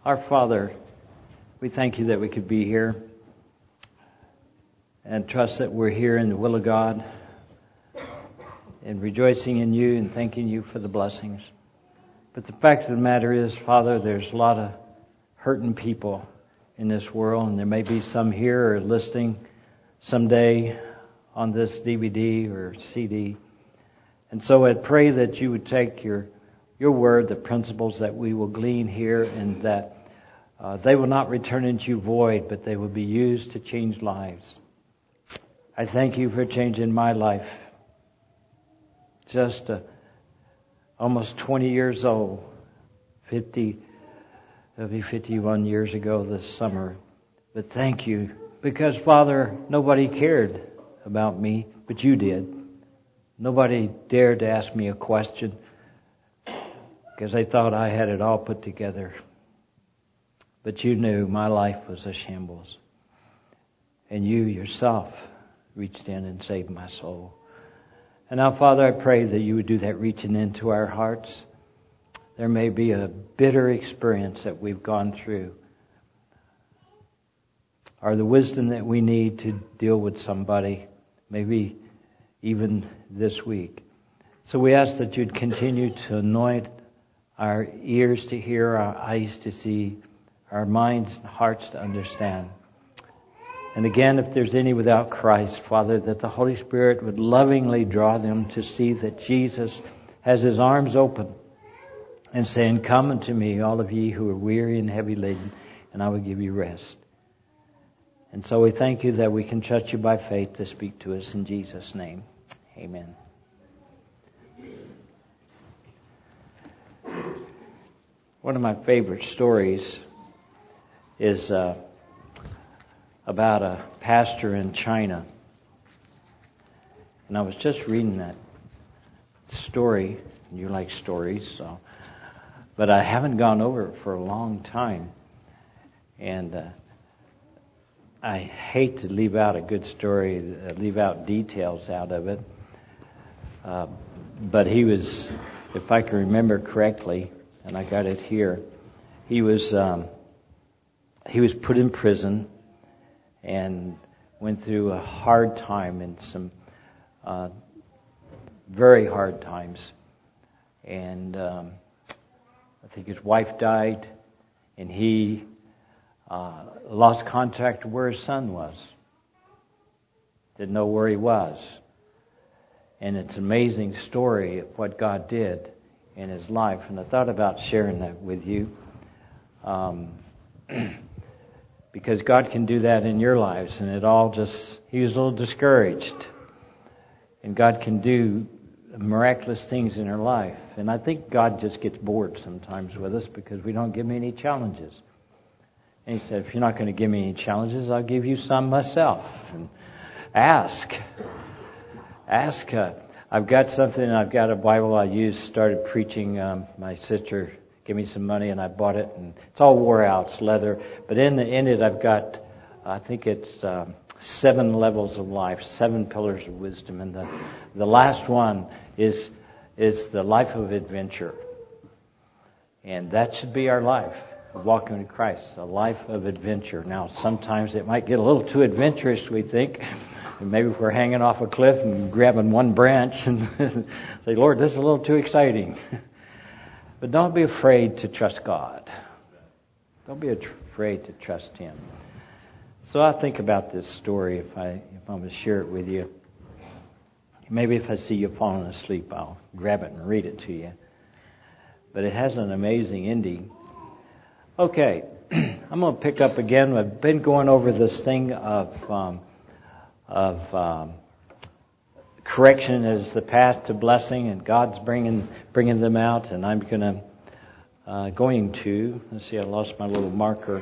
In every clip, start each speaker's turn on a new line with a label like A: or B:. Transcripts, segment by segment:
A: Our Father, we thank you that we could be here and trust that we're here in the will of God and rejoicing in you and thanking you for the blessings. But the fact of the matter is, Father, there's a lot of hurting people in this world, and there may be some here or listening someday on this DVD or CD. And so I pray that you would take your word, the principles that we will glean here, and that they will not return into you void, but they will be used to change lives. I thank you for changing my life. Just almost 20 years old, it'll be 51 years ago this summer. But thank you, because Father, nobody cared about me, but you did. Nobody dared to ask me a question because they thought I had it all put together. But you knew my life was a shambles. And you yourself reached in and saved my soul. And now, Father, I pray that you would do that reaching into our hearts. There may be a bitter experience that we've gone through, or the wisdom that we need to deal with somebody, maybe even this week. So we ask that you'd continue to anoint our ears to hear, our eyes to see, our minds and hearts to understand. And again, if there's any without Christ, Father, that the Holy Spirit would lovingly draw them to see that Jesus has his arms open and saying, "Come unto me, all of ye who are weary and heavy laden, and I will give you rest." And so we thank you that we can trust you by faith to speak to us in Jesus' name. Amen. One of my favorite stories is about a pastor in China. And I was just reading that story. You like stories, but I haven't gone over it for a long time. And I hate to leave out a good story, leave out details out of it. But he was, if I can remember correctly, and I got it here, he was put in prison and went through a hard time and some very hard times. And I think his wife died, and he lost contact with where his son was. Didn't know where he was. And it's an amazing story of what God did in his life. And I thought about sharing that with you. Because God can do that in your lives. And he was a little discouraged. And God can do miraculous things in our life. And I think God just gets bored sometimes with us because we don't give him any challenges. And he said, if you're not going to give me any challenges, I'll give you some myself. And ask. I've got something, I've got a Bible I used, started preaching. My sister gave me some money and I bought it. And it's all wore out, it's leather. But in it I've got, I think it's 7 levels of life, 7 pillars of wisdom. And the last one is the life of adventure. And that should be our life. Walking with Christ, a life of adventure. Now, sometimes it might get a little too adventurous, we think. And maybe if we're hanging off a cliff and grabbing one branch and say, Lord, this is a little too exciting. But don't be afraid to trust God. Don't be afraid to trust him. So I think about this story if I'm going to share it with you. Maybe if I see you falling asleep, I'll grab it and read it to you. But it has an amazing ending. Okay, I'm going to pick up again. I've been going over this thing of correction as the path to blessing, and God's bringing them out. And I'm going to let's see, I lost my little marker.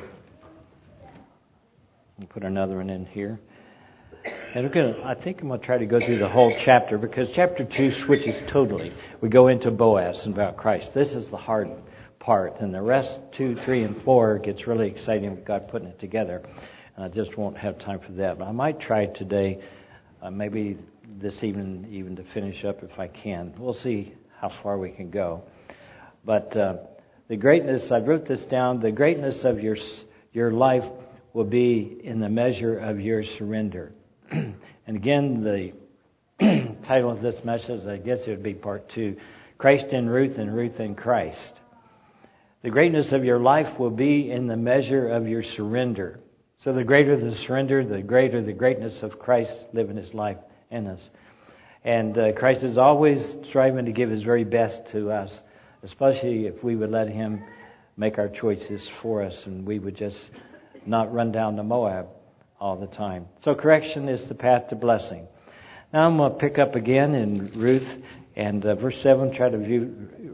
A: I'll put another one in here. And I think I'm going to try to go through the whole chapter, because chapter 2 switches totally. We go into Boaz and about Christ. This is the hard part, and the rest 2, 3, and 4 gets really exciting with God putting it together. And I just won't have time for that. But I might try today, maybe this evening, even to finish up if I can. We'll see how far we can go. But the greatness, I wrote this down, the greatness of your life will be in the measure of your surrender. And again, the title of this message, I guess it would be part 2, Christ in Ruth and Ruth in Christ. The greatness of your life will be in the measure of your surrender. So the greater the surrender, the greater the greatness of Christ living His life in us. And Christ is always striving to give His very best to us, especially if we would let Him make our choices for us and we would just not run down to Moab all the time. So correction is the path to blessing. Now I'm going to pick up again in Ruth and verse 7, try to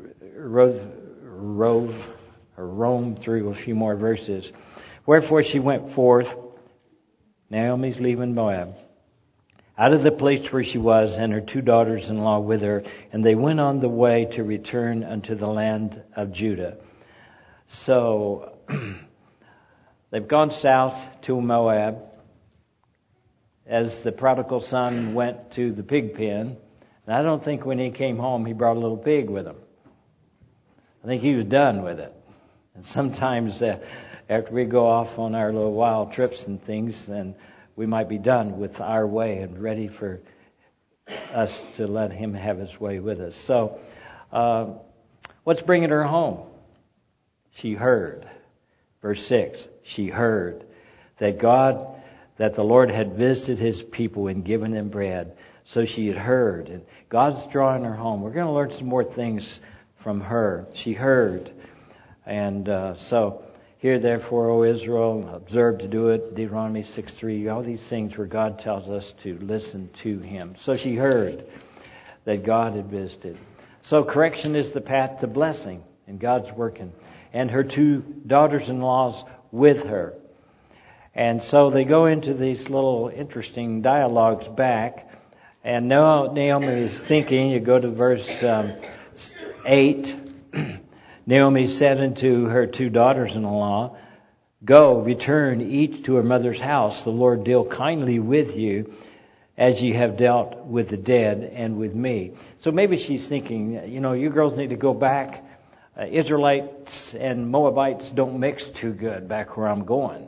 A: roam through a few more verses. Wherefore she went forth, Naomi's leaving Moab, out of the place where she was, and her 2 daughters-in-law with her, and they went on the way to return unto the land of Judah. So they've gone south to Moab, as the prodigal son went to the pig pen. And I don't think when he came home he brought a little pig with him. I think he was done with it. And sometimes after we go off on our little wild trips and things, then we might be done with our way and ready for us to let Him have His way with us. So, what's bringing her home? She heard. Verse 6, she heard that the Lord had visited His people and given them bread. So she had heard, and God's drawing her home. We're going to learn some more things from her. She heard. And so, hear therefore, O Israel, observe to do it, Deuteronomy 6:3, all these things where God tells us to listen to Him. So she heard that God had visited. So correction is the path to blessing, and God's working. And her 2 daughters-in-laws with her. And so they go into these little interesting dialogues back. And now Naomi is thinking, you go to verse 8, Naomi said unto her 2 daughters-in-law, Go, return each to her mother's house. The Lord deal kindly with you, as ye have dealt with the dead and with me. So maybe she's thinking, you girls need to go back. Israelites and Moabites don't mix too good back where I'm going.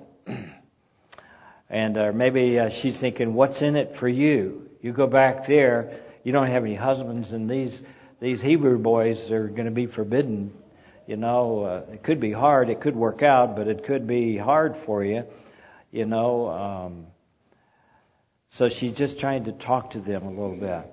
A: And maybe she's thinking, what's in it for you? You go back there, you don't have any husbands, and these Hebrew boys are going to be forbidden. It could be hard, it could work out, but it could be hard for you. So she's just trying to talk to them a little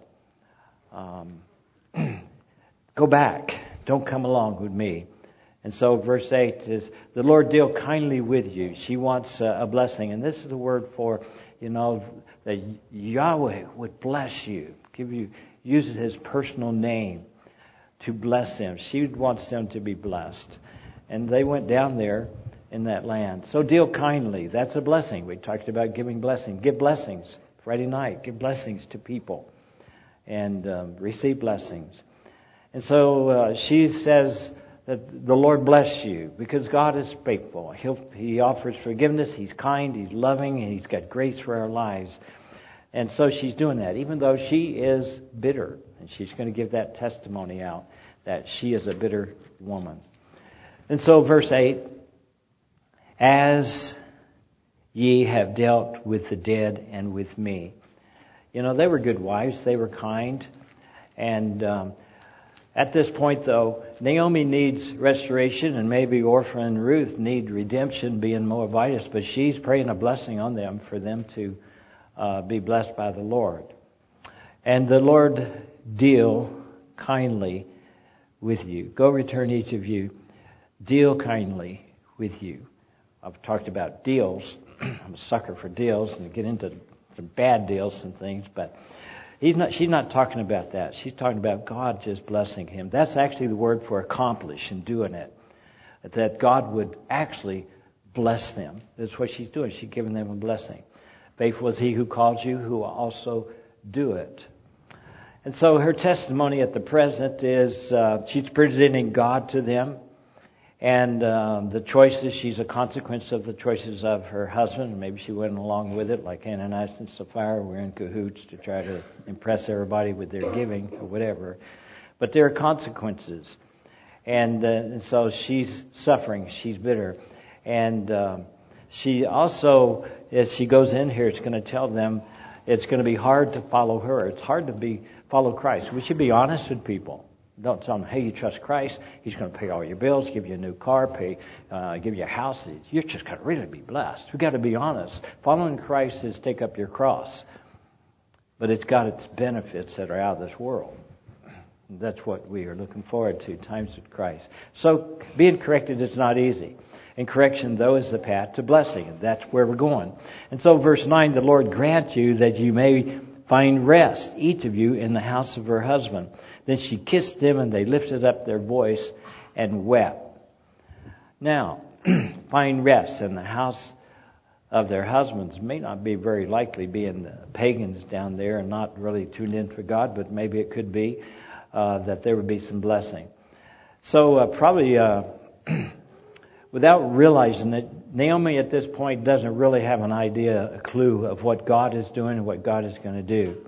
A: bit. Go back. Don't come along with me. And so verse 8 is, the Lord deal kindly with you. She wants a blessing. And this is the word for, that Yahweh would bless you. Use it His personal name to bless them. She wants them to be blessed. And they went down there in that land. So deal kindly. That's a blessing. We talked about giving blessings. Give blessings. Friday night, give blessings to people. And receive blessings. And so she says that the Lord bless you, because God is faithful. He offers forgiveness. He's kind. He's loving. And He's got grace for our lives. And so she's doing that, even though she is bitter. And she's going to give that testimony out, that she is a bitter woman. And so verse 8, as ye have dealt with the dead and with me. They were good wives. They were kind. And at this point, though, Naomi needs restoration, and maybe Orpah and Ruth need redemption, being Moabites, but she's praying a blessing on them for them to be blessed by the Lord. And the Lord deal kindly with you. Go, return each of you. Deal kindly with you. I've talked about deals. I'm a sucker for deals, and get into some bad deals and things, but she's not talking about that. She's talking about God just blessing him. That's actually the word for accomplish and doing it. That God would actually bless them. That's what she's doing. She's giving them a blessing. Faithful is He who calls you, who will also do it. And so her testimony at the present is she's presenting God to them. And the choices, she's a consequence of the choices of her husband. Maybe she went along with it, like Ananias and Sapphira were in cahoots to try to impress everybody with their giving or whatever. But there are consequences. And so she's suffering. She's bitter. And she also, as she goes in here, it's going to tell them it's going to be hard to follow her. It's hard to follow Christ. We should be honest with people. Don't tell them, hey, you trust Christ, He's going to pay all your bills, give you a new car, give you a house. You're just going to really be blessed. We've got to be honest. Following Christ is take up your cross. But it's got its benefits that are out of this world. That's what we are looking forward to, times with Christ. So being corrected is not easy. And correction, though, is the path to blessing. And that's where we're going. And so verse 9, the Lord grant you that you may find rest, each of you, in the house of her husband. Then she kissed them, and they lifted up their voice and wept. Now, find rest in the house of their husbands may not be very likely, being pagans down there and not really tuned in for God, but maybe it could be that there would be some blessing. So probably without realizing it, Naomi at this point doesn't really have an idea, a clue of what God is doing and what God is going to do.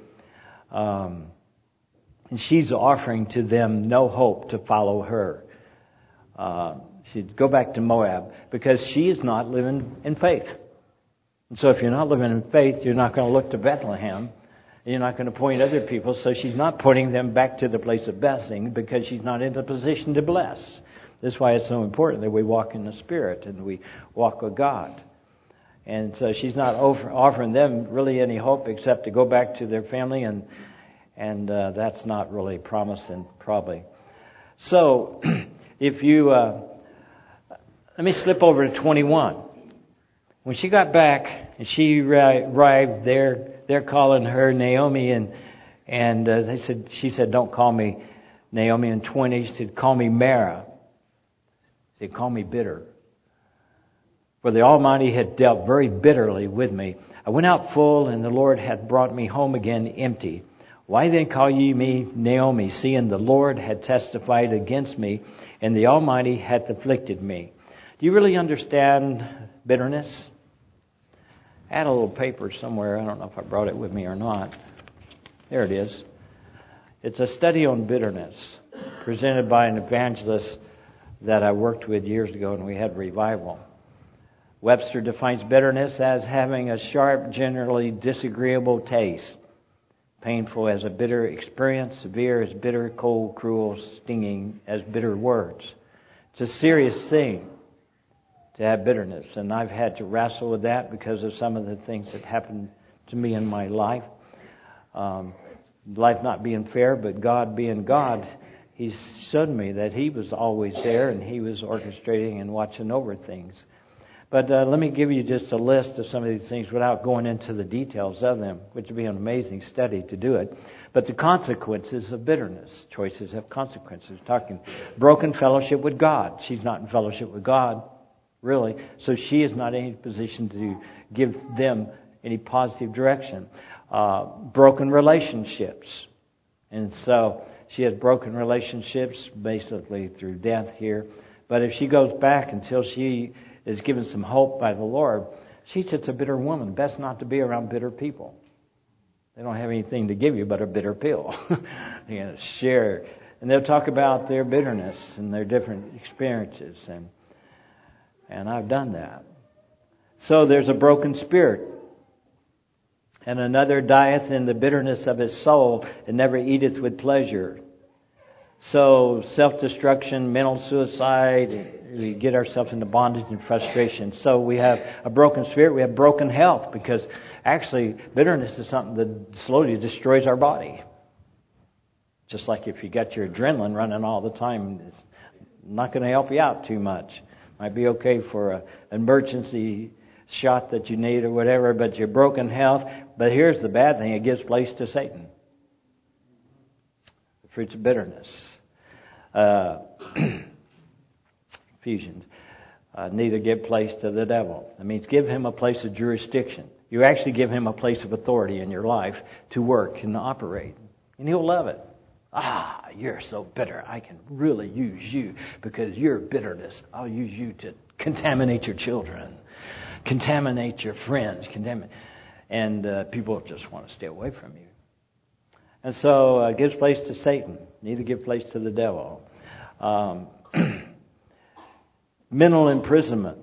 A: And she's offering to them no hope to follow her. She'd go back to Moab because she is not living in faith. And so if you're not living in faith, you're not going to look to Bethlehem. And you're not going to point other people. So she's not pointing them back to the place of blessing because she's not in a position to bless. That's why it's so important that we walk in the Spirit and we walk with God. And so she's not offering them really any hope except to go back to their family, and that's not really promising, probably. So, if you let me slip over to 21. When she got back and she arrived there, they're calling her Naomi, and she said, "Don't call me Naomi." In 20, she said, "Call me Mara." They call me bitter. For the Almighty had dealt very bitterly with me. I went out full, and the Lord hath brought me home again empty. Why then call ye me Naomi, seeing the Lord had testified against me, and the Almighty hath afflicted me? Do you really understand bitterness? I had a little paper somewhere. I don't know if I brought it with me or not. There it is. It's a study on bitterness presented by an evangelist that I worked with years ago, and we had revival. Webster defines bitterness as having a sharp, generally disagreeable taste. Painful as a bitter experience, severe as bitter, cold, cruel, stinging as bitter words. It's a serious thing to have bitterness, and I've had to wrestle with that because of some of the things that happened to me in my life. Life not being fair, but God being God, He showed me that He was always there and He was orchestrating and watching over things. But let me give you just a list of some of these things without going into the details of them, which would be an amazing study to do it. But the consequences of bitterness. Choices have consequences. Talking broken fellowship with God. She's not in fellowship with God, really. So she is not in any position to give them any positive direction. Broken relationships. And so she has broken relationships basically through death here. But if she goes back until she is given some hope by the Lord, she's a bitter woman. Best not to be around bitter people. They don't have anything to give you but a bitter pill. Share. And they'll talk about their bitterness and their different experiences. And I've done that. So there's a broken spirit. And another dieth in the bitterness of his soul, and never eateth with pleasure. So self-destruction, mental suicide, we get ourselves into bondage and frustration. So we have a broken spirit, we have broken health, because actually bitterness is something that slowly destroys our body. Just like if you got your adrenaline running all the time, it's not going to help you out too much. Might be okay for an emergency shot that you need or whatever, but your broken health. But here's the bad thing, it gives place to Satan. The fruits of bitterness. Ephesians. Neither give place to the devil. That means give him a place of jurisdiction. You actually give him a place of authority in your life to work and operate. And he'll love it. Ah, you're so bitter. I can really use you because your bitterness. I'll use you to contaminate your children, contaminate your friends, and people just want to stay away from you. And so it gives place to Satan. Neither give place to the devil. Mental imprisonment.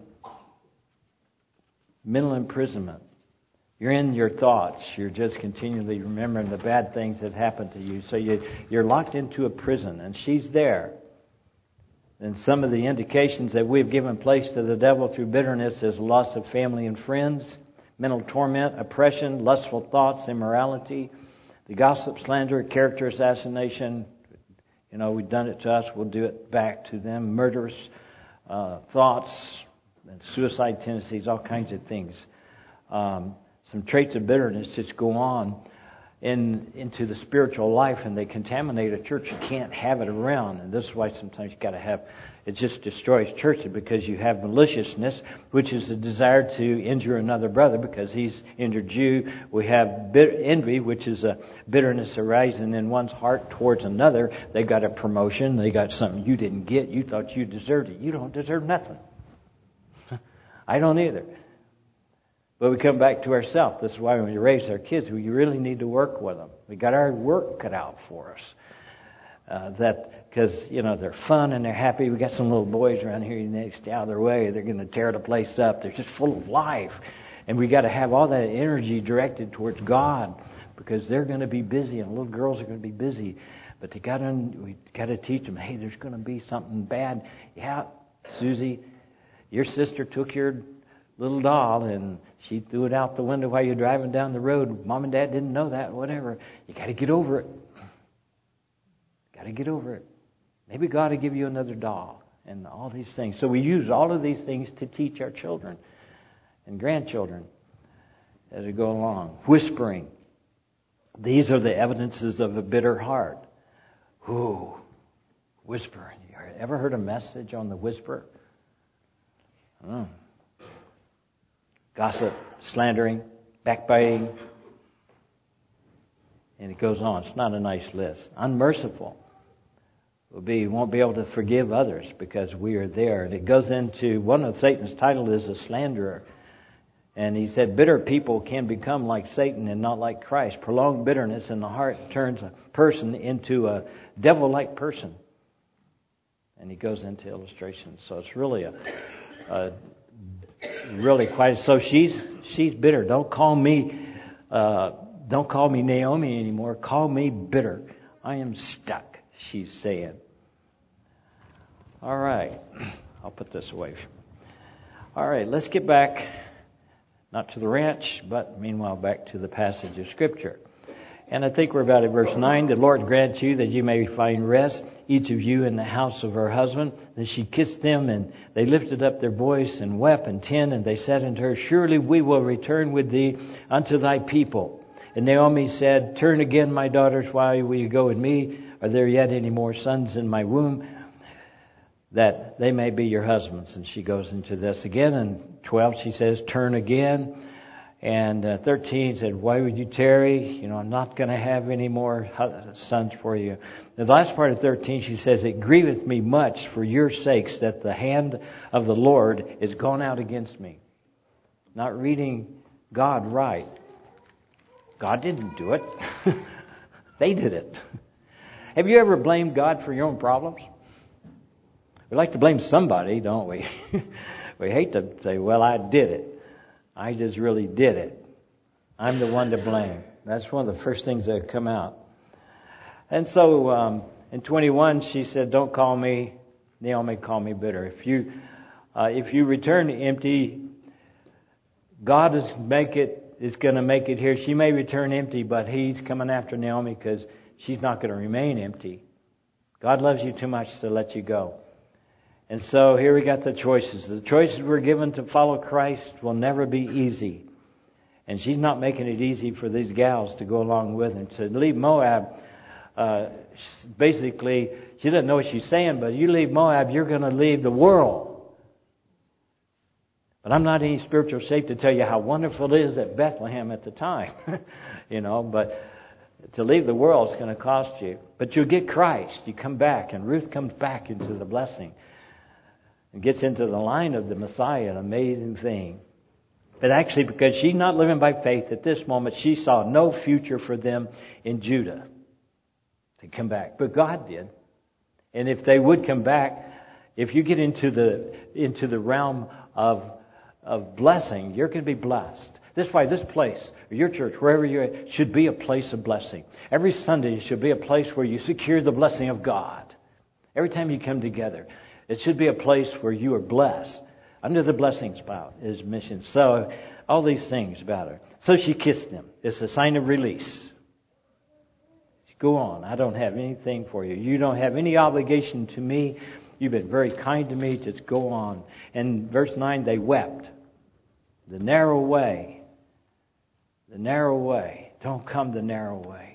A: Mental imprisonment. You're in your thoughts. You're just continually remembering the bad things that happened to you. So you're locked into a prison, and she's there. And some of the indications that we've given place to the devil through bitterness is loss of family and friends, mental torment, oppression, lustful thoughts, immorality, the gossip, slander, character assassination. You know, we've done it to us, we'll do it back to them. Murderous thoughts, and suicide tendencies, all kinds of things. Some traits of bitterness just go on into the spiritual life, and they contaminate a church. You can't have it around, and this is why sometimes you got to have. It just destroys churches, because you have maliciousness, which is the desire to injure another brother because he's injured you. We have envy, which is a bitterness arising in one's heart towards another. They got a promotion, they got something you didn't get. You thought you deserved it. You don't deserve nothing. I don't either. But we come back to ourselves. This is why when we raise our kids, we really need to work with them. We got our work cut out for us. Because they're fun and they're happy. We got some little boys around here. You stay out of their way. They're going to tear the place up. They're just full of life, and we got to have all that energy directed towards God, because they're going to be busy, and little girls are going to be busy. But we got to teach them. Hey, there's going to be something bad. Yeah, Susie, your sister took your little doll and she threw it out the window while you're driving down the road. Mom and Dad didn't know that, whatever. You got to get over it. Got to get over it. Maybe God will give you another doll and all these things. So we use all of these things to teach our children and grandchildren as we go along. Whispering. These are the evidences of a bitter heart. Ooh, whispering. You ever heard a message on the whisper? Gossip, slandering, backbiting. And it goes on. It's not a nice list. Unmerciful. Won't be able to forgive others because we are there. And it goes into, one of Satan's titles is a slanderer. And he said, bitter people can become like Satan and not like Christ. Prolonged bitterness in the heart turns a person into a devil-like person. And he goes into illustrations. So it's really really quite. So she's bitter. Don't call me Naomi anymore. Call me bitter. I am stuck, she's saying. All right. I'll put this away. All right, let's get back, not to the ranch, but meanwhile back to the passage of Scripture. And I think we're about at verse 9. The Lord grant you that you may find rest, each of you in the house of her husband. Then she kissed them, and they lifted up their voice and wept and tin, and they said unto her, surely we will return with thee unto thy people. And Naomi said, turn again, my daughters, why will you go with me? Are there yet any more sons in my womb, that they may be your husbands? And she goes into this again. And 12, she says, turn again. And 13 said, why would you tarry? I'm not going to have any more sons for you. The last part of 13, she says, it grieveth me much for your sakes that the hand of the Lord is gone out against me. Not reading God right. God didn't do it. They did it. Have you ever blamed God for your own problems? We like to blame somebody, don't we? We hate to say, well, I did it. I just really did it. I'm the one to blame. That's one of the first things that come out. And so in 21, she said, don't call me Naomi, call me bitter. If you return empty, God is going to make it here. She may return empty, but He's coming after Naomi because she's not going to remain empty. God loves you too much to let you go. And so here we got the choices. The choices we're given to follow Christ will never be easy. And she's not making it easy for these gals to go along with him. To leave Moab, basically, she doesn't know what she's saying, but you leave Moab, you're going to leave the world. But I'm not in any spiritual shape to tell you how wonderful it is at Bethlehem at the time. But to leave the world is going to cost you. But you'll get Christ. You come back, and Ruth comes back into the blessing. And gets into the line of the Messiah, an amazing thing. But actually, because she's not living by faith at this moment, she saw no future for them in Judah to come back. But God did. And if they would come back, If you get into the realm of blessing, you're going to be blessed. That's why this place, or your church, wherever you're at, should be a place of blessing. Every Sunday should be a place where you secure the blessing of God. Every time you come together, it should be a place where you are blessed. Under the blessing spout is mission. So, all these things about her. So she kissed him. It's a sign of release. Go on. I don't have anything for you. You don't have any obligation to me. You've been very kind to me. Just go on. And verse 9, they wept. The narrow way. The narrow way. Don't come the narrow way.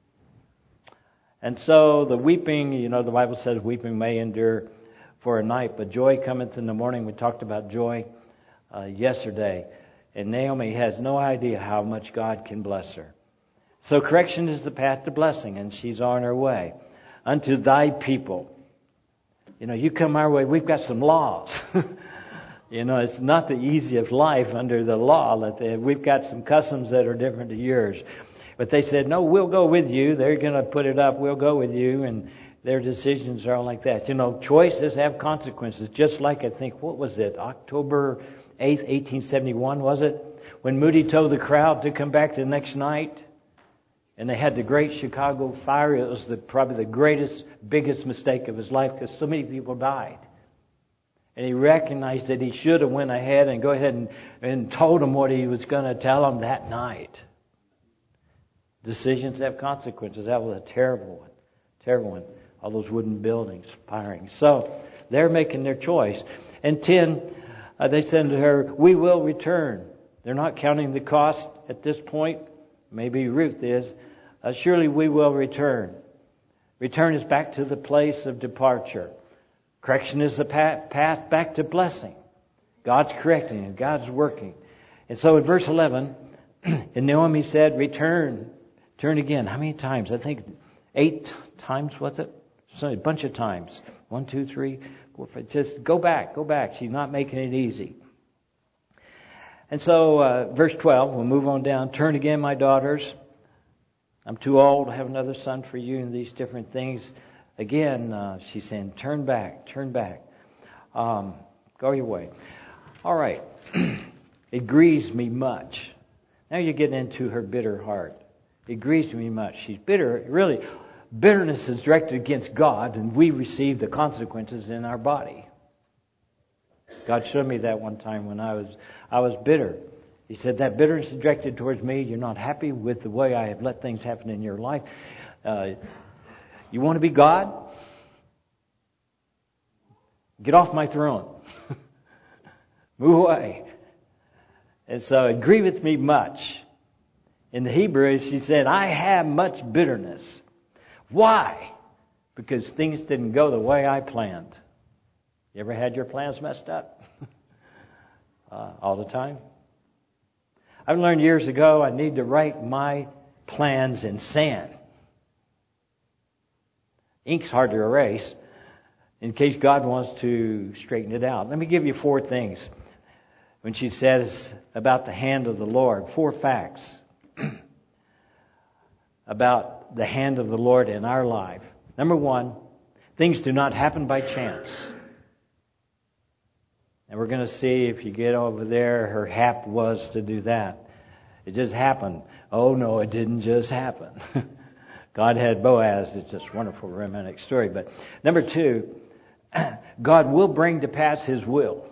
A: And so the weeping, the Bible says weeping may endure for a night, but joy cometh in the morning. We talked about joy yesterday. And Naomi has no idea how much God can bless her. So correction is the path to blessing, and she's on her way. Unto thy people. You come our way, we've got some laws. It's not the easiest life under the law. We've got some customs that are different to yours. But they said, no, we'll go with you. They're going to put it up. We'll go with you. And their decisions are all like that. Choices have consequences. Just like, I think, what was it? October 8th, 1871, was it? When Moody told the crowd to come back the next night. And they had the Great Chicago Fire. It was probably the greatest, biggest mistake of his life because so many people died. And he recognized that he should have went ahead and go ahead and told them what he was going to tell them that night. Decisions have consequences. That was a terrible one. Terrible one. All those wooden buildings firing. So they're making their choice. And 10, they said to her, we will return. They're not counting the cost at this point. Maybe Ruth is. Surely we will return. Return is back to the place of departure. Correction is the path back to blessing. God's correcting and God's working. And so in verse 11, and Naomi said, return. Turn again. How many times? I think 8 times, was it? So a bunch of times. 1, 2, 3, 4, 5. Just go back. Go back. She's not making it easy. And so verse 12, we'll move on down. Turn again, my daughters. I'm too old to have another son for you, and these different things. Again, she's saying, turn back, turn back. Go your way. All right. It grieves me much. Now you're getting into her bitter heart. It grieves me much. She's bitter. Really, bitterness is directed against God, and we receive the consequences in our body. God showed me that one time when I was bitter. He said, that bitterness is directed towards me. You're not happy with the way I have let things happen in your life. You want to be God? Get off my throne. Move away. And so it grieveth me much. In the Hebrew, she said, I have much bitterness. Why? Because things didn't go the way I planned. You ever had your plans messed up? All the time. I've learned years ago I need to write my plans in sand. Ink's hard to erase in case God wants to straighten it out. Let me give you 4 things. When she says about the hand of the Lord, 4 facts about the hand of the Lord in our life. Number 1, things do not happen by chance. And we're going to see if you get over there, her hap was to do that. It just happened. Oh no, it didn't just happen. God had Boaz. It's just a wonderful romantic story. But number 2, God will bring to pass His will.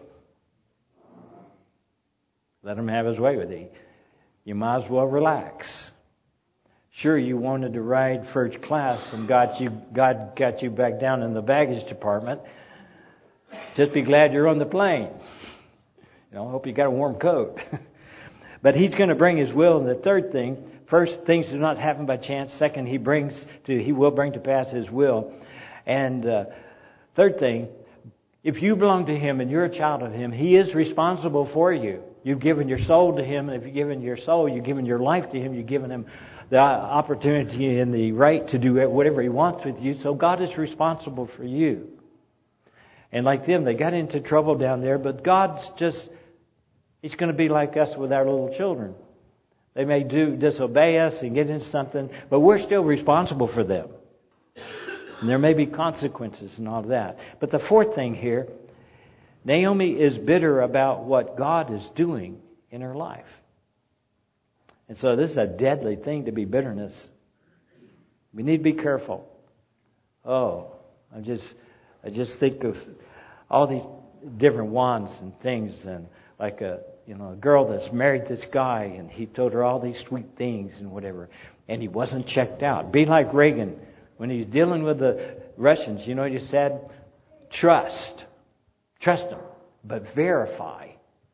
A: Let Him have His way with you. You might as well relax. Sure, you wanted to ride first class and God got you back down in the baggage department. Just be glad you're on the plane. I hope you got a warm coat. But He's going to bring His will. And the third thing, first, things do not happen by chance. Second, He will bring to pass His will. And third thing, if you belong to Him and you're a child of Him, He is responsible for you. You've given your soul to Him, and if you've given your soul, you've given your life to Him, you've given Him the opportunity and the right to do whatever He wants with you. So God is responsible for you. And like them, they got into trouble down there, but God's He's going to be like us with our little children. They may disobey us and get into something, but we're still responsible for them. And there may be consequences and all of that. But the fourth thing here, Naomi is bitter about what God is doing in her life. And so this is a deadly thing to be bitterness. We need to be careful. Oh, I just think of all these different wants and things, and like a girl that's married this guy, and he told her all these sweet things and whatever, and he wasn't checked out. Be like Reagan when he's dealing with the Russians. You know what he said? Trust them, but verify.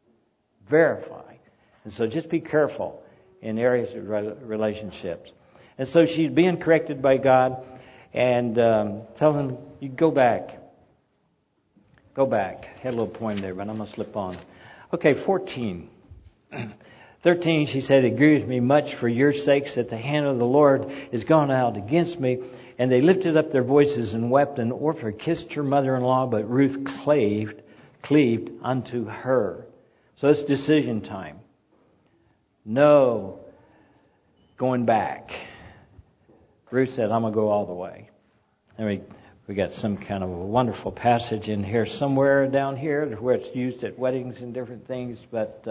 A: And so just be careful in areas of relationships. And so she's being corrected by God, and tell him, you go back. Had a little point there, but I'm going to slip on. Okay, 14. 13, she said, it grieves me much for your sakes that the hand of the Lord is gone out against me. And they lifted up their voices and wept, and Orpah kissed her mother-in-law, but Ruth cleaved unto her. So it's decision time. No going back. Ruth said, I'm going to go all the way. And we got some kind of a wonderful passage in here somewhere down here where it's used at weddings and different things. But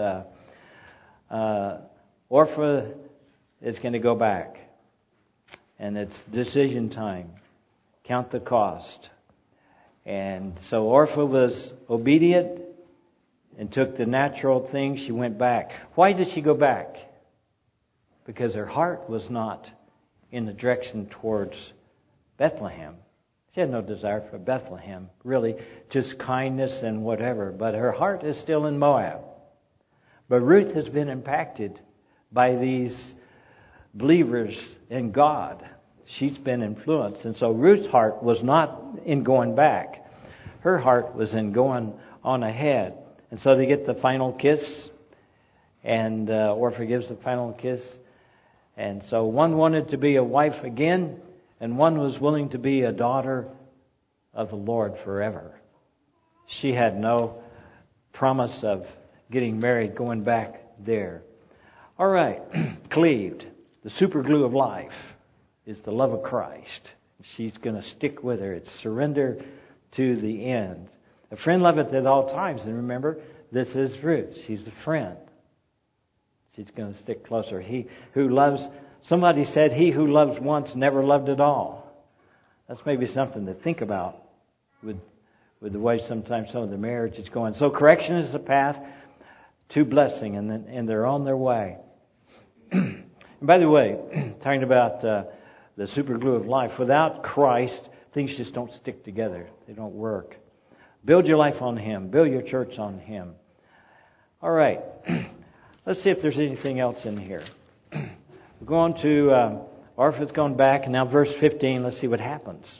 A: Orpah is going to go back. And it's decision time. Count the cost. And so Orpah was obedient and took the natural thing. She went back. Why did she go back? Because her heart was not in the direction towards Bethlehem. She had no desire for Bethlehem, really, just kindness and whatever. But her heart is still in Moab. But Ruth has been impacted by these believers in God. She's been influenced. And so Ruth's heart was not in going back. Her heart was in going on ahead. And so they get the final kiss. And Orpah gives the final kiss. And so one wanted to be a wife again, and one was willing to be a daughter of the Lord forever. She had no promise of getting married, going back there. All right, cleaved. The super glue of life is the love of Christ. She's going to stick with her. It's surrender to the end. A friend loveth at all times. And remember, this is Ruth. She's a friend. She's going to stick closer. He who loves, somebody said, he who loves once never loved at all. That's maybe something to think about with the way sometimes some of the marriage is going. So correction is the path to blessing, and they're on their way. And by the way, talking about the super glue of life, without Christ, things just don't stick together. They don't work. Build your life on Him. Build your church on Him. All right. Let's see if there's anything else in here. We're going to, Orpah's gone back, and now verse 15, let's see what happens.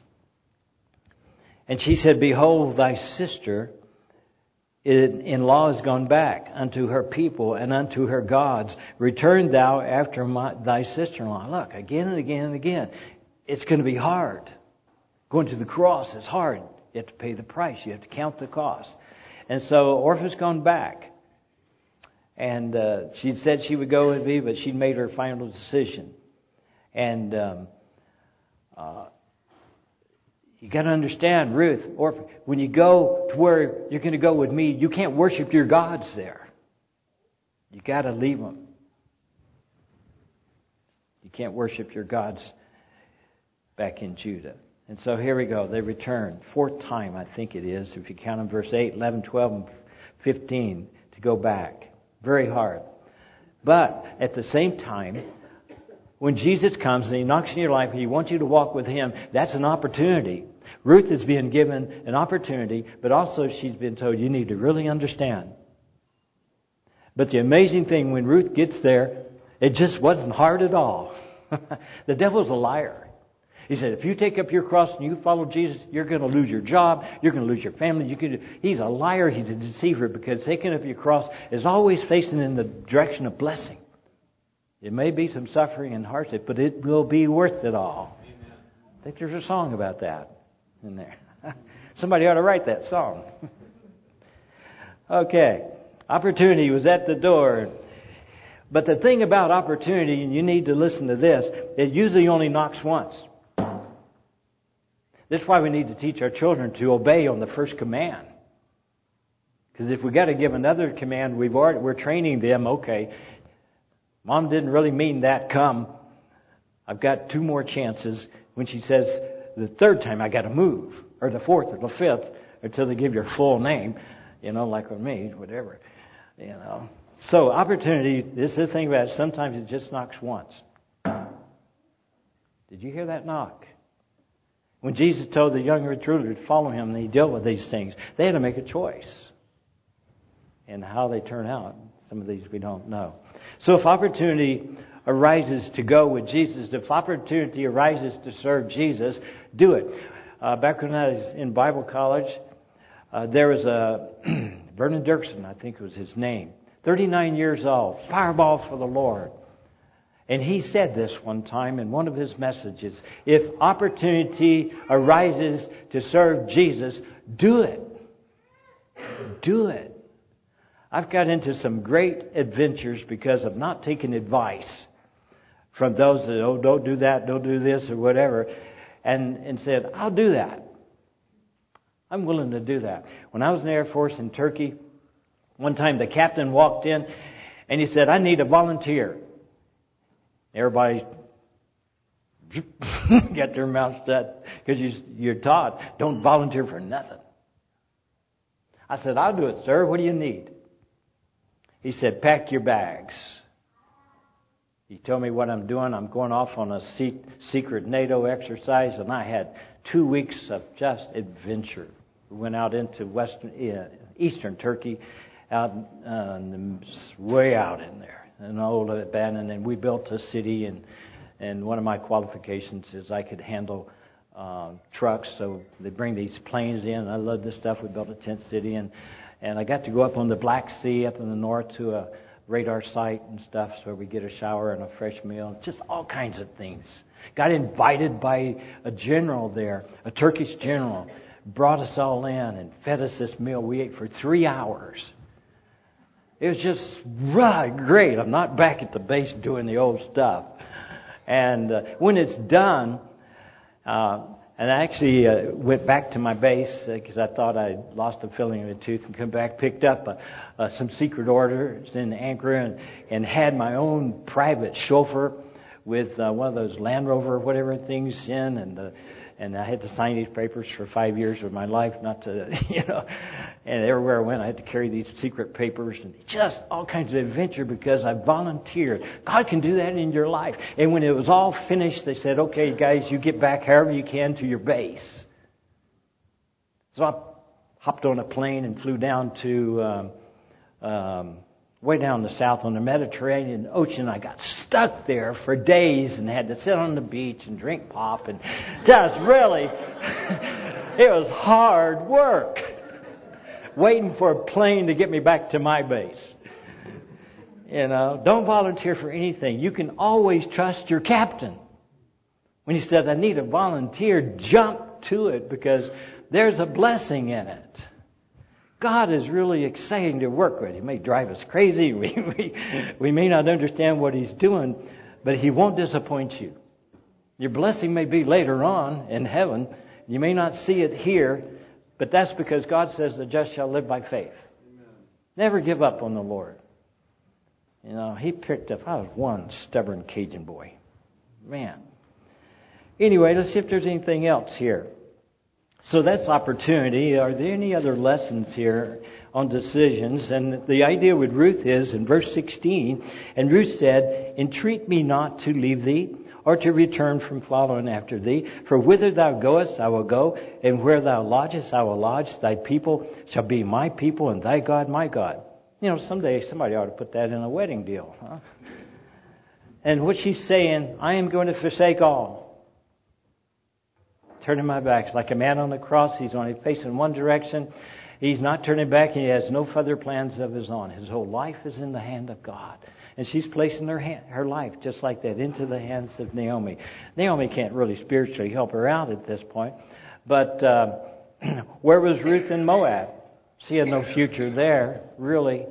A: And she said, behold, thy sister in-law is gone back unto her people and unto her gods. Return thou after thy sister-in-law. Look, again and again and again. It's going to be hard. Going to the cross is hard. You have to pay the price. You have to count the cost. And so Orpah's gone back. And she said she would go with me, but she'd made her final decision. And you got to understand, Ruth, Orpah, when you go to where you're going to go with me, you can't worship your gods there. You got to leave them. You can't worship your gods back in Judah. And so here we go. They return. Fourth time, I think it is, if you count in verse 8, 11, 12, and 15, to go back. Very hard. But at the same time, when Jesus comes and He knocks in your life and He wants you to walk with Him, that's an opportunity. Ruth is being given an opportunity, but also she's been told you need to really understand. But the amazing thing, when Ruth gets there, it just wasn't hard at all. The devil's a liar. He said, if you take up your cross and you follow Jesus, you're going to lose your job. You're going to lose your family. He's a liar. He's a deceiver, because taking up your cross is always facing in the direction of blessing. It may be some suffering and hardship, but it will be worth it all. Amen. I think there's a song about that in there. Somebody ought to write that song. Okay. Opportunity was at the door. But the thing about opportunity, and you need to listen to this, it usually only knocks once. This is why we need to teach our children to obey on the first command. Because if we got to give another command, we're training them, okay, Mom didn't really mean that, come. I've got 2 more chances. When she says the 3rd time, I got to move. Or the 4th or the 5th, until they give your full name. Like with me, whatever. So opportunity, this is the thing about it, sometimes it just knocks once. Did you hear that knock? When Jesus told the young intruder to follow him and he dealt with these things, they had to make a choice. And how they turn out, some of these we don't know. So if opportunity arises to go with Jesus, if opportunity arises to serve Jesus, do it. Back when I was in Bible college, there was a Vernon Dirksen, I think was his name, 39 years old, fireball for the Lord. And he said this one time in one of his messages, if opportunity arises to serve Jesus, do it. Do it. I've got into some great adventures because of not taking advice from those that, don't do that, don't do this, or whatever, and said, I'll do that. I'm willing to do that. When I was in the Air Force in Turkey, one time the captain walked in and he said, I need a volunteer. Everybody got their mouths shut because you're taught, don't volunteer for nothing. I said, I'll do it, sir. What do you need? He said, pack your bags. He told me what I'm doing. I'm going off on a secret NATO exercise, and I had 2 weeks of just adventure. We went out into eastern Turkey, way out in there, an old abandoned, and we built a city. And one of my qualifications is I could handle trucks, so they bring these planes in. I love this stuff. We built a tent city, and I got to go up on the Black Sea up in the north to a radar site and stuff, so we get a shower and a fresh meal, just all kinds of things. Got invited by a general there, a Turkish general, brought us all in and fed us this meal. We ate for 3 hours. It was just great. I'm not back at the base doing the old stuff. And when it's done, and I actually went back to my base because I thought I lost a filling in the tooth, and come back, picked up some secret orders in Ankara, and had my own private chauffeur with one of those Land Rover whatever things in, and I had to sign these papers for 5 years of my life, not to, and everywhere I went I had to carry these secret papers, and just all kinds of adventure because I volunteered. God can do that in your life. And when it was all finished, they said, okay, guys, you get back however you can to your base. So I hopped on a plane and flew down to way down the south on the Mediterranean Ocean. I got stuck there for days and had to sit on the beach and drink pop, and just really, it was hard work waiting for a plane to get me back to my base. Don't volunteer for anything. You can always trust your captain. When he says, I need a volunteer, jump to it because there's a blessing in it. God is really exciting to work with. He may drive us crazy. We may not understand what He's doing, but He won't disappoint you. Your blessing may be later on in heaven. You may not see it here, but that's because God says the just shall live by faith. Amen. Never give up on the Lord. He picked up. I was one stubborn Cajun boy. Man. Anyway, let's see if there's anything else here. So that's opportunity. Are there any other lessons here on decisions? And the idea with Ruth is in verse 16, and Ruth said, entreat me not to leave thee, or to return from following after thee. For whither thou goest, I will go, and where thou lodgest, I will lodge. Thy people shall be my people, and thy God my God. Someday somebody ought to put that in a wedding deal, huh? And what she's saying, I am going to forsake all. Turning my back. It's like a man on the cross. He's only facing one direction. He's not turning back, and he has no further plans of his own. His whole life is in the hand of God. And she's placing her life just like that into the hands of Naomi. Naomi can't really spiritually help her out at this point. But where was Ruth in Moab? She had no future there, really.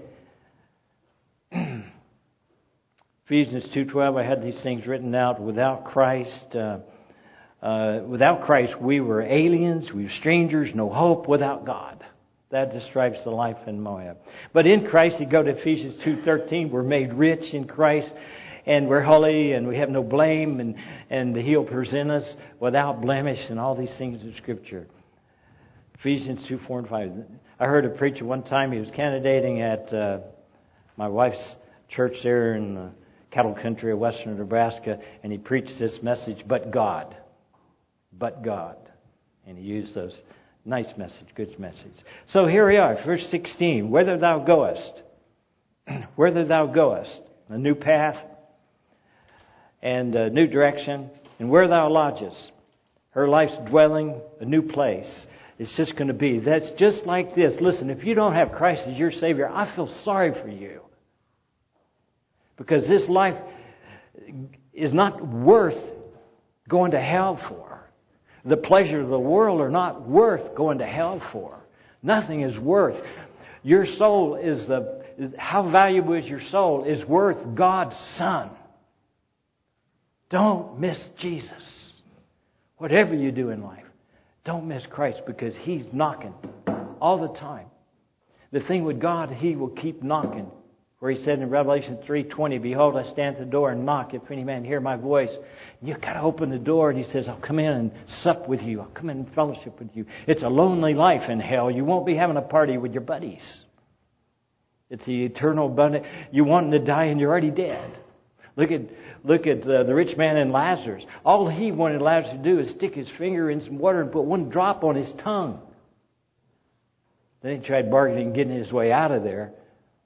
A: Ephesians 2:12, I had these things written out. Without Christ, Without Christ, we were aliens, we were strangers, no hope without God. That describes the life in Moab. But in Christ, you go to Ephesians 2:13, we're made rich in Christ, and we're holy, and we have no blame, and He'll present us without blemish, and all these things in Scripture. Ephesians 2:4 and 5. I heard a preacher one time, he was candidating at my wife's church there in the cattle country of western Nebraska, and he preached this message, but God. But God. And he used those nice message, good message. So here we are, verse 16. Whither thou goest, a new path and a new direction, and where thou lodgest, her life's dwelling, a new place. It's just going to be. That's just like this. Listen, if you don't have Christ as your Savior, I feel sorry for you. Because this life is not worth going to hell for. The pleasures of the world are not worth going to hell for. Nothing is worth. Your soul how valuable is your soul is worth God's Son. Don't miss Jesus. Whatever you do in life, don't miss Christ, because He's knocking all the time. The thing with God, He will keep knocking. Where He said in Revelation 3:20, behold, I stand at the door and knock. If any man hear my voice, you've got to open the door. And He says, I'll come in and sup with you. I'll come in and fellowship with you. It's a lonely life in hell. You won't be having a party with your buddies. It's the eternal abundant. You want to die and you're already dead. Look at the rich man and Lazarus. All he wanted Lazarus to do is stick his finger in some water and put one drop on his tongue. Then he tried bargaining, getting his way out of there.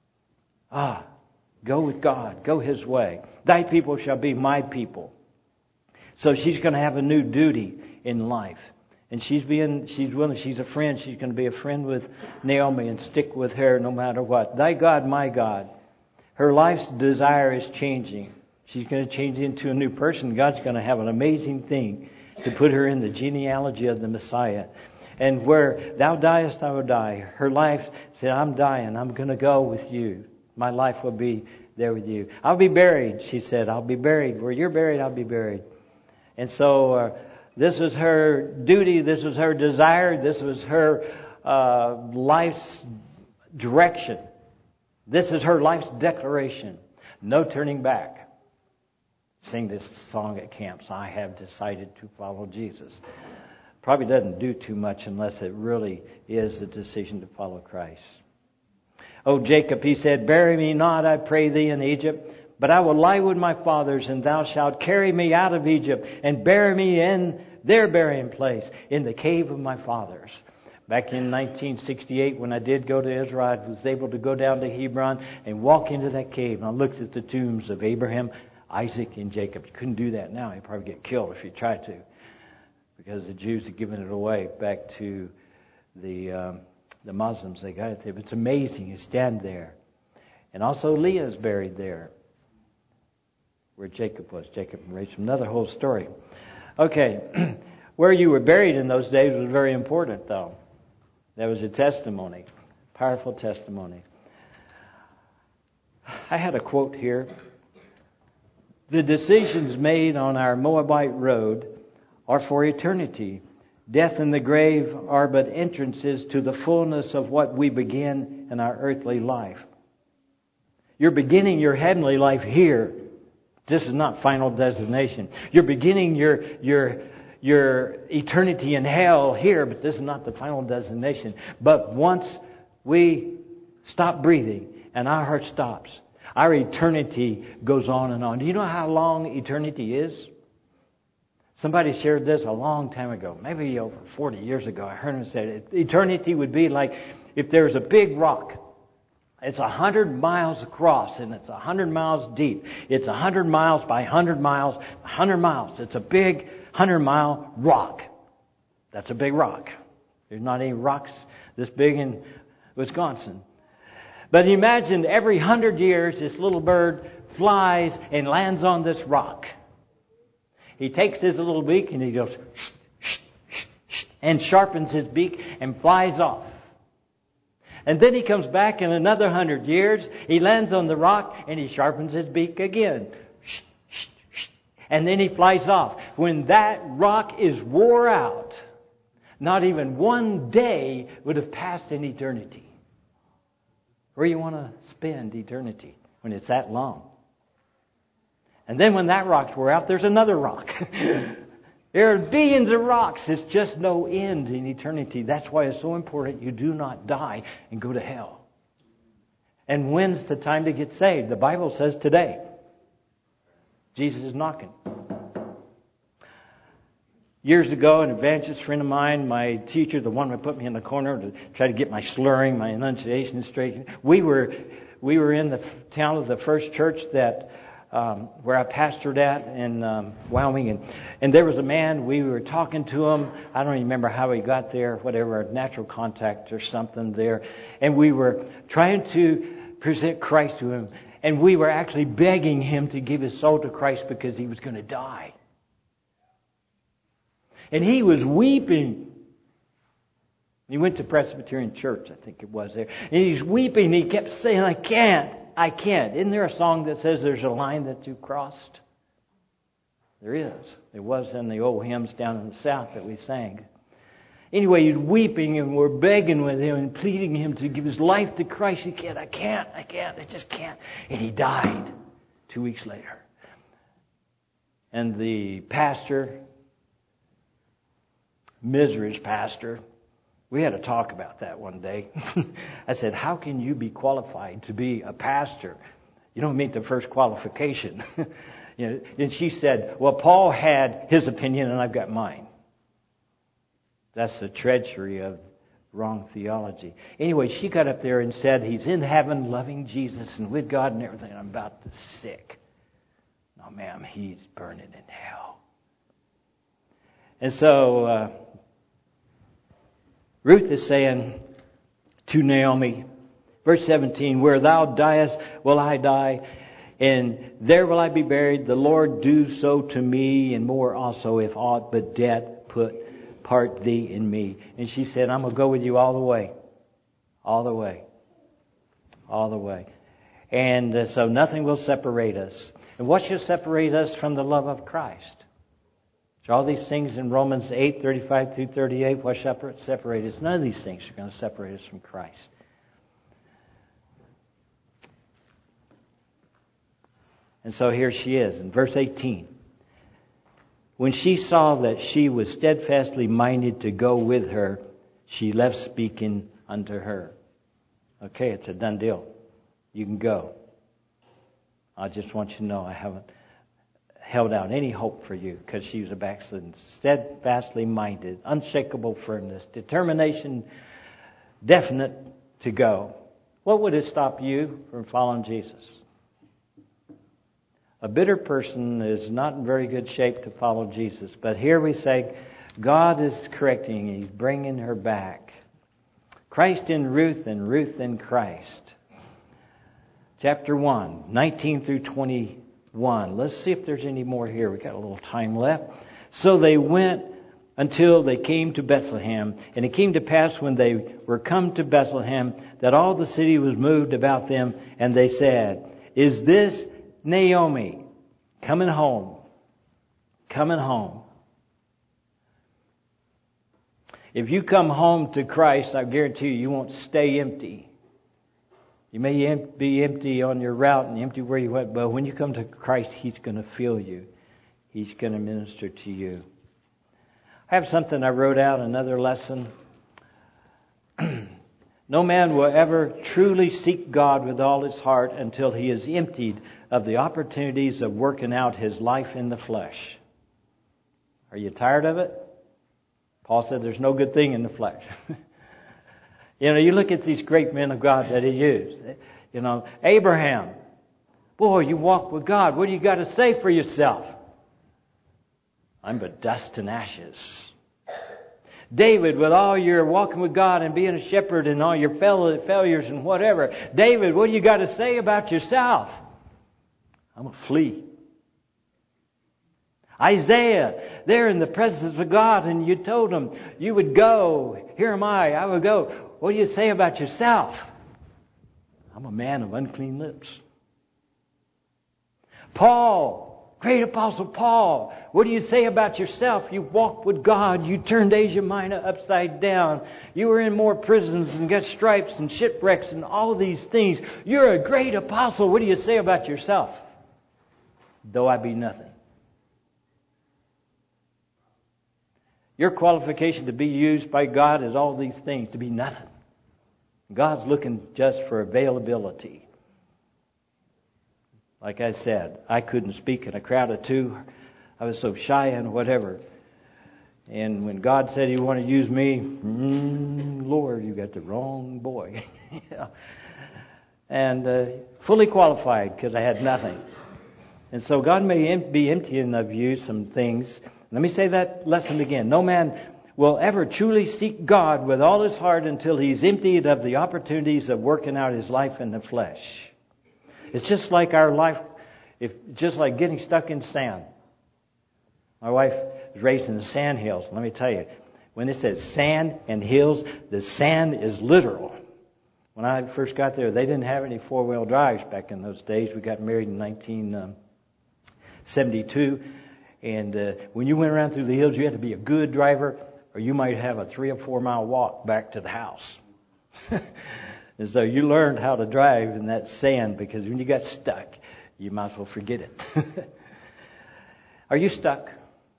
A: Go with God. Go His way. Thy people shall be my people. So she's going to have a new duty in life. And she's willing. She's a friend. She's going to be a friend with Naomi and stick with her no matter what. Thy God, my God. Her life's desire is changing. She's going to change into a new person. God's going to have an amazing thing to put her in the genealogy of the Messiah. And where thou diest, I will die. Her life said, I'm dying. I'm going to go with you. My life will be there with you. I'll be buried, she said. I'll be buried. Where you're buried, I'll be buried. And so this was her duty. This was her desire. This was her life's direction. This is her life's declaration. No turning back. Sing this song at camps. I have decided to follow Jesus. Probably doesn't do too much unless it really is a decision to follow Christ. O Jacob, he said, bury me not, I pray thee, in Egypt, but I will lie with my fathers, and thou shalt carry me out of Egypt, and bury me in their burying place, in the cave of my fathers. Back in 1968, when I did go to Israel, I was able to go down to Hebron and walk into that cave. And I looked at the tombs of Abraham, Isaac, and Jacob. You couldn't do that now. You'd probably get killed if you tried to, because the Jews had given it away back to the Muslims. They got it there. But it's amazing. You stand there. And also Leah's buried there, where Jacob was. Jacob and Rachel. Another whole story. Okay. Where you were buried in those days was very important, though. That was a testimony. Powerful testimony. I had a quote here. The decisions made on our Moabite road are for eternity. Death and the grave are but entrances to the fullness of what we begin in our earthly life. You're beginning your heavenly life here. This is not final destination. You're beginning your eternity in hell here, but this is not the final destination. But once we stop breathing and our heart stops, our eternity goes on and on. Do you know how long eternity is? Somebody shared this a long time ago, maybe over 40 years ago. I heard him say eternity would be like if there's a big rock. It's 100 miles across and it's 100 miles deep. It's 100 miles by 100 miles, 100 miles. It's a big 100-mile rock. That's a big rock. There's not any rocks this big in Wisconsin. But imagine every 100 years this little bird flies and lands on this rock. He takes his little beak and he goes and sharpens his beak and flies off. And then he comes back in another 100 years. He lands on the rock and he sharpens his beak again. And then he flies off. When that rock is wore out, not even one day would have passed in eternity. Where you want to spend eternity when it's that long. And then when that rock's wore out, there's another rock. There are billions of rocks. It's just no end in eternity. That's why it's so important you do not die and go to hell. And when's the time to get saved? The Bible says today. Jesus is knocking. Years ago, an evangelist friend of mine, my teacher, the one who put me in the corner to try to get my slurring, my enunciation straight. We were in the town of the first church that where I pastored at in Wyoming, and there was a man. We were talking to him. I don't even remember how he got there, whatever, natural contact or something there, and we were trying to present Christ to him, and we were actually begging him to give his soul to Christ because he was going to die. And he was weeping. He went to Presbyterian Church, I think it was there. And he's weeping. He kept saying, I can't. Isn't there a song that says there's a line that you crossed? There is. It was in the old hymns down in the South that we sang. Anyway, he's weeping and we're begging with him and pleading him to give his life to Christ. He can't. I just can't. And he died 2 weeks later. And the pastor, Misery's pastor, we had a talk about that one day. I said, how can you be qualified to be a pastor? You don't meet the first qualification. And she said, well, Paul had his opinion and I've got mine. That's the treachery of wrong theology. Anyway, she got up there and said, he's in heaven loving Jesus and with God and everything. I'm about to sick. No, ma'am, he's burning in hell. And so Ruth is saying to Naomi, verse 17, where thou diest will I die, and there will I be buried. The Lord do so to me, and more also, if aught but death part thee in me. And she said, I'm going to go with you all the way. All the way. All the way. And so nothing will separate us. And what shall separate us from the love of Christ? All these things in Romans 8, 35 through 38, what separate us? None of these things are going to separate us from Christ. And so here she is in verse 18. When she saw that she was steadfastly minded to go with her, she left speaking unto her. Okay, it's a done deal. You can go. I just want you to know I haven't held out any hope for you because she was a backslidden, steadfastly minded, unshakable firmness, determination, definite to go. What would have stopped you from following Jesus? A bitter person is not in very good shape to follow Jesus. But here we say God is correcting. He's bringing her back. Christ in Ruth and Ruth in Christ. Chapter 1, 19 through 21. Let's see if there's any more here. We've got a little time left. So they went until they came to Bethlehem. And it came to pass when they were come to Bethlehem that all the city was moved about them. And they said, is this Naomi coming home? Coming home. If you come home to Christ, I guarantee you won't stay empty. You may be empty on your route and empty where you went, but when you come to Christ, He's going to fill you. He's going to minister to you. I have something I wrote out, another lesson. No man will ever truly seek God with all his heart until he is emptied of the opportunities of working out his life in the flesh. Are you tired of it? Paul said there's no good thing in the flesh. You look at these great men of God that he used. Abraham. Boy, you walk with God. What do you got to say for yourself? I'm but dust and ashes. David, with all your walking with God and being a shepherd and all your failures and whatever. David, what do you got to say about yourself? I'm a flea. Isaiah, there in the presence of God, and you told him you would go. Here am I would go. What do you say about yourself? I'm a man of unclean lips. Paul, Great Apostle Paul, what do you say about yourself? You walked with God. You turned Asia Minor upside down. You were in more prisons and got stripes and shipwrecks and all of these things. You're a great apostle. What do you say about yourself? Though I be nothing. Your qualification to be used by God is all these things, to be nothing. God's looking just for availability. Like I said, I couldn't speak in a crowd of two. I was so shy and whatever. And when God said He wanted to use me, Lord, you got the wrong boy. And fully qualified because I had nothing. And so God may be emptying of you some things. Let me say that lesson again. No man will ever truly seek God with all his heart until he's emptied of the opportunities of working out his life in the flesh. It's just like our life, just like getting stuck in sand. My wife was raised in the sand hills. Let me tell you, when it says sand and hills, the sand is literal. When I first got there, they didn't have any four-wheel drives back in those days. We got married in 1972. And when you went around through the hills, you had to be a good driver, or you might have a 3 or 4 mile walk back to the house. And so you learned how to drive in that sand, because when you got stuck, you might as well forget it. Are you stuck?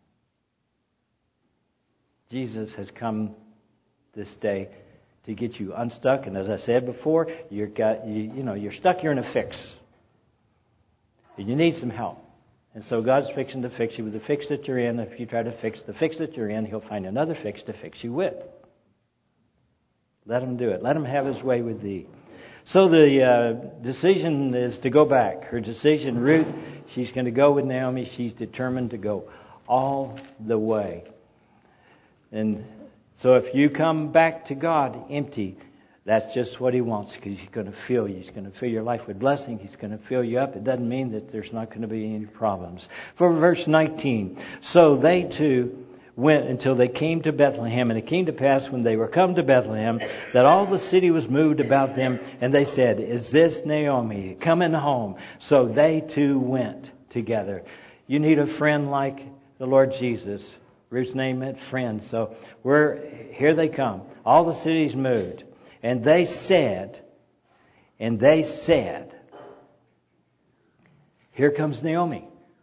A: Jesus has come this day to get you unstuck. And as I said before, you're stuck, you're in a fix. And you need some help. And so God's fixing to fix you with the fix that you're in. If you try to fix the fix that you're in, He'll find another fix to fix you with. Let Him do it. Let Him have His way with thee. So the decision is to go back. Her decision, Ruth, she's going to go with Naomi. She's determined to go all the way. And so if you come back to God empty, that's just what He wants, because He's going to fill you. He's going to fill your life with blessing. He's going to fill you up. It doesn't mean that there's not going to be any problems. For verse 19, so they too went until they came to Bethlehem. And it came to pass when they were come to Bethlehem that all the city was moved about them. And they said, is this Naomi coming home? So they too went together. You need a friend like the Lord Jesus. Ruth's name meant friend. So here they come. All the cities moved. And they said, here comes Naomi.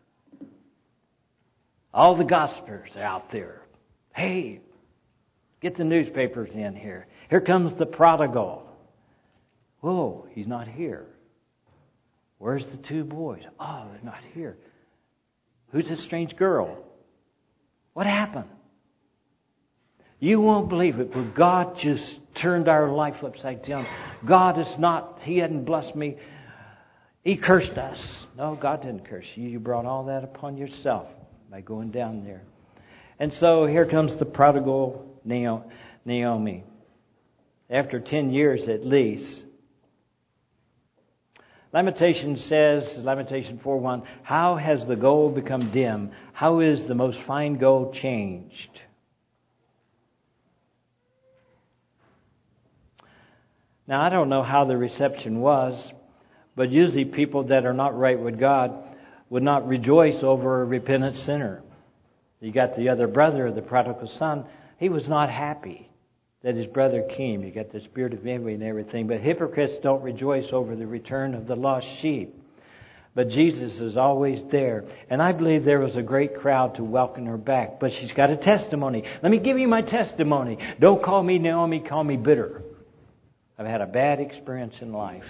A: All the gossipers are out there. Hey, get the newspapers in here. Here comes the prodigal. Whoa, he's not here. Where's the two boys? Oh, they're not here. Who's this strange girl? What happened? You won't believe it, but God just turned our life upside down. He hadn't blessed me. He cursed us. No, God didn't curse you. You brought all that upon yourself by going down there. And so here comes the prodigal Naomi. After 10 years at least. Lamentation says, Lamentation 4:1, how has the gold become dim? How is the most fine gold changed? Now, I don't know how the reception was, but usually people that are not right with God would not rejoice over a repentant sinner. You got the other brother, the prodigal son. He was not happy that his brother came. You got the spirit of envy and everything. But hypocrites don't rejoice over the return of the lost sheep. But Jesus is always there. And I believe there was a great crowd to welcome her back. But she's got a testimony. Let me give you my testimony. Don't call me Naomi, call me bitter. I've had a bad experience in life.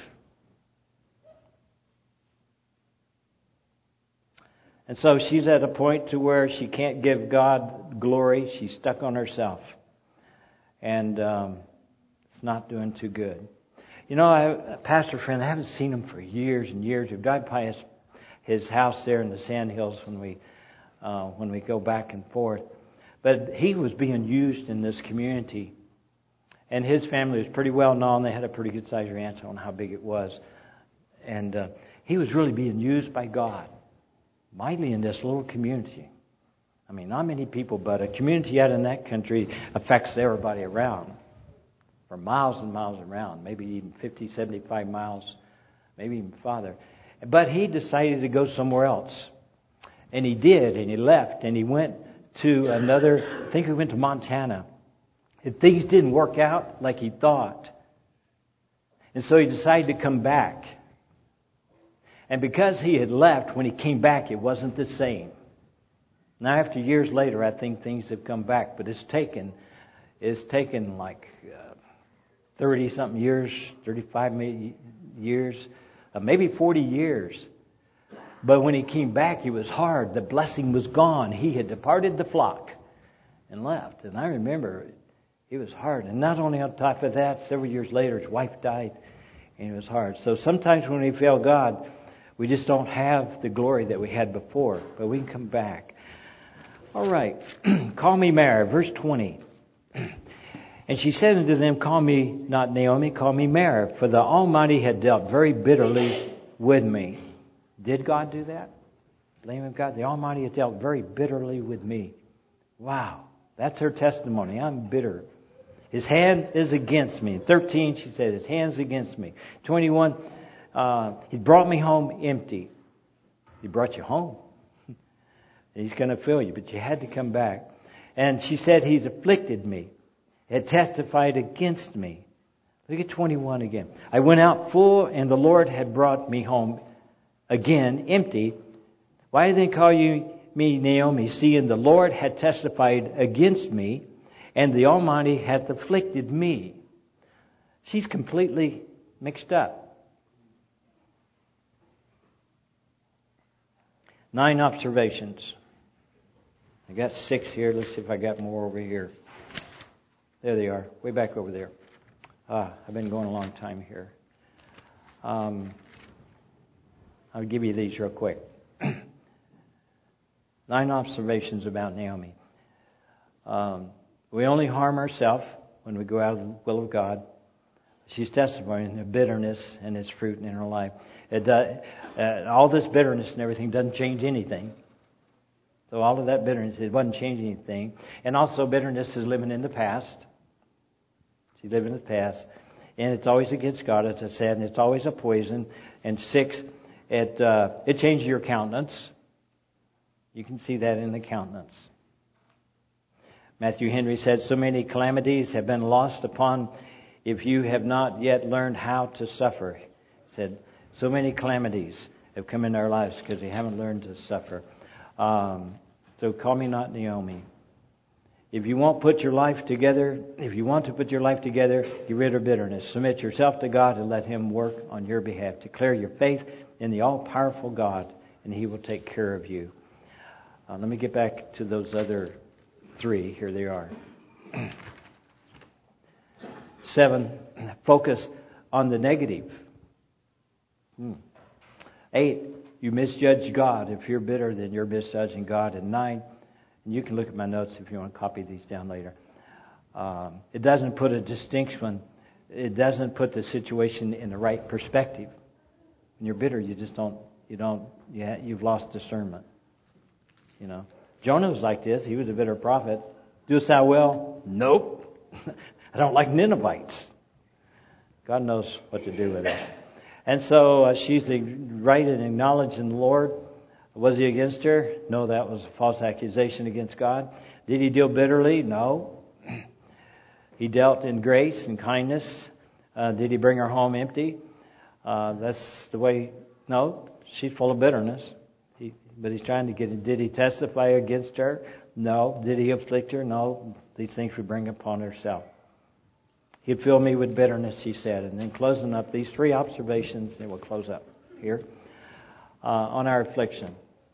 A: And so she's at a point to where she can't give God glory. She's stuck on herself. And it's not doing too good. You know, a pastor friend, I haven't seen him for years and years. We've driven by his house there in the Sand Hills when we go back and forth. But he was being used in this community. And his family was pretty well known. They had a pretty good sized ranch. I don't know how big it was. And he was really being used by God mightily in this little community. I mean, not many people, but a community out in that country affects everybody around for miles and miles around, maybe even 50, 75 miles, maybe even farther. But he decided to go somewhere else. And he did, and he left, and he went to I think he went to Montana. And things didn't work out like he thought. And so he decided to come back. And because he had left, when he came back, it wasn't the same. Now, after years later, I think things have come back, but it's taken like 30-something years, 35 years, maybe 40 years. But when he came back, it was hard. The blessing was gone. He had departed the flock and left. And I remember it was hard. And not only on top of that, several years later, his wife died, and it was hard. So sometimes when we fail God, we just don't have the glory that we had before, but we can come back. All right. Call me Mara, verse 20. And she said unto them, call me not Naomi, call me Mara, for the Almighty had dealt very bitterly with me. Did God do that? Blame of God. The Almighty had dealt very bitterly with me. Wow. That's her testimony. I'm bitter. His hand is against me. 13, she said, his hand's against me. 21, he brought me home empty. He brought you home. He's going to fill you, but you had to come back. And she said, he's afflicted me, had testified against me. Look at 21 again. I went out full, and the Lord had brought me home again empty. Why then call you me Naomi, seeing the Lord had testified against me, and the Almighty hath afflicted me? She's completely mixed up. 9 observations. I got 6 here. Let's see if I got more over here. There they are, way back over there. I've been going a long time here. I'll give you these real quick. 9 observations about Naomi. We only harm ourselves when we go out of the will of God. She's testifying the bitterness and its fruit in her life. All this bitterness and everything doesn't change anything. So all of that bitterness, it wasn't changing anything. And also bitterness is living in the past. She's living in the past. And it's always against God, as I said, and it's always a poison. And 6, it changes your countenance. You can see that in the countenance. Matthew Henry said, so many calamities have been lost upon if you have not yet learned how to suffer. He said, so many calamities have come into our lives because we haven't learned to suffer. So call me not Naomi. If you want to put your life together, get rid of bitterness. Submit yourself to God and let Him work on your behalf. Declare your faith in the all-powerful God, and He will take care of you. Let me get back to those other 3. Here they are. 7, focus on the negative. 8, you misjudge God. If you're bitter, then you're misjudging God. And 9, and you can look at my notes if you want to copy these down later. It doesn't put a distinction. It doesn't put the situation in the right perspective. When you're bitter, you've lost discernment. You know, Jonah was like this. He was a bitter prophet. Doest thou well? Nope. I don't like Ninevites. God knows what to do with us. And so she's right in acknowledging the Lord. Was he against her? No, that was a false accusation against God. Did he deal bitterly? No. He dealt in grace and kindness. Did he bring her home empty? That's the way. No, she's full of bitterness. But he's trying to get it. Did he testify against her? No. Did he afflict her? No. These things we bring upon ourselves. He'd fill me with bitterness, he said. And then closing up these 3 observations, and we'll close up here, on our affliction.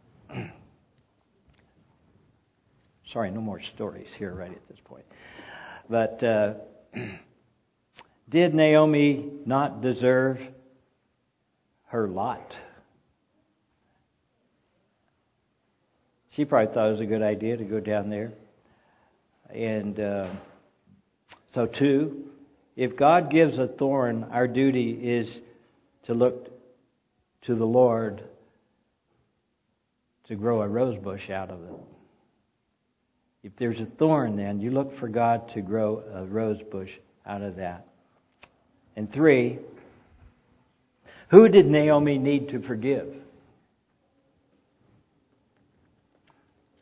A: Sorry, no more stories here right at this point. But did Naomi not deserve her lot? She probably thought it was a good idea to go down there. And so 2, if God gives a thorn, our duty is to look to the Lord to grow a rose bush out of it. If there's a thorn, then you look for God to grow a rose bush out of that. And 3, who did Naomi need to forgive?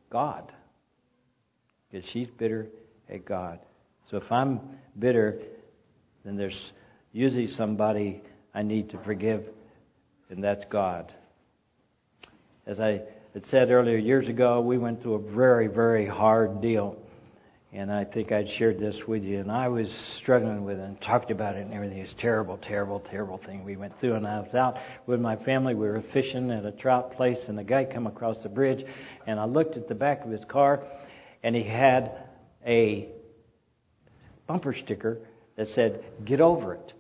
A: God. Because she's bitter at God. So if I'm bitter, then there's usually somebody I need to forgive, and that's God. As I had said earlier, years ago, we went through a very, very hard deal. And I think I'd shared this with you. And I was struggling with it and talked about it and everything. It was terrible, terrible, terrible thing we went through. And I was out with my family. We were fishing at a trout place. And the guy come across the bridge. And I looked at the back of his car. And he had a bumper sticker that said, "Get over it."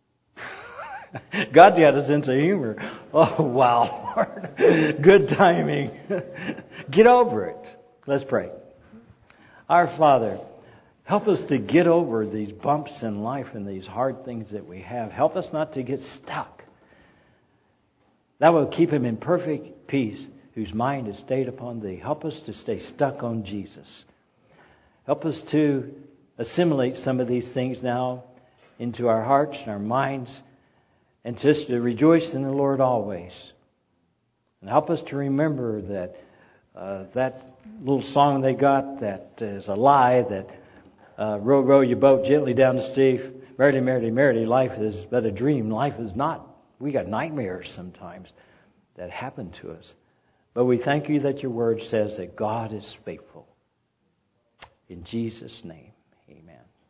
A: God's got a sense of humor. Oh, wow, Lord. Good timing. Get over it. Let's pray. Our Father, help us to get over these bumps in life and these hard things that we have. Help us not to get stuck. That will keep him in perfect peace, whose mind is stayed upon Thee. Help us to stay stuck on Jesus. Help us to assimilate some of these things now into our hearts and our minds, and just to rejoice in the Lord always. And help us to remember that that little song they got that is a lie, that row, row your boat gently down the stream. Merrily, merrily, merrily, life is but a dream. Life is not. We got nightmares sometimes that happen to us. But we thank you that your word says that God is faithful. In Jesus' name, amen.